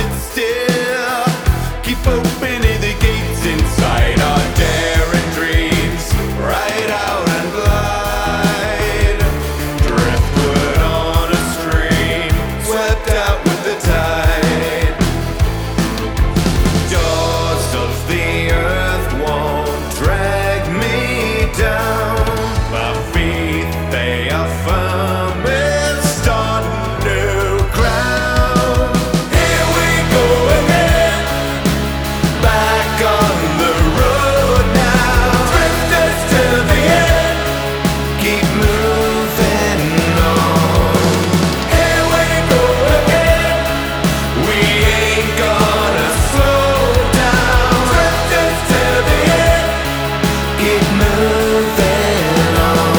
sit still. Keep opening the gates inside our daring dreams. Right out and glide. Driftwood on a stream, swept out with the tide. Jaws of the earth won't drag me down. My feet, they are firm and on new ground. Here we go again, back on the road now. Drifters till the end, keep moving on. Here we go again, we ain't gonna slow down. Drifters till the end, keep moving on.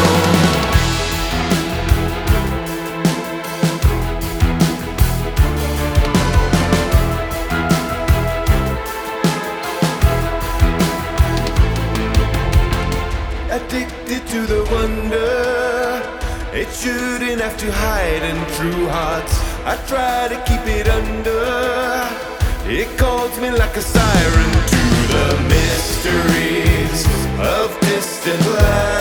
Addicted to the wonder, it shouldn't have to hide in true hearts. I try to keep it under. It calls me like a siren to the mysteries of distant light.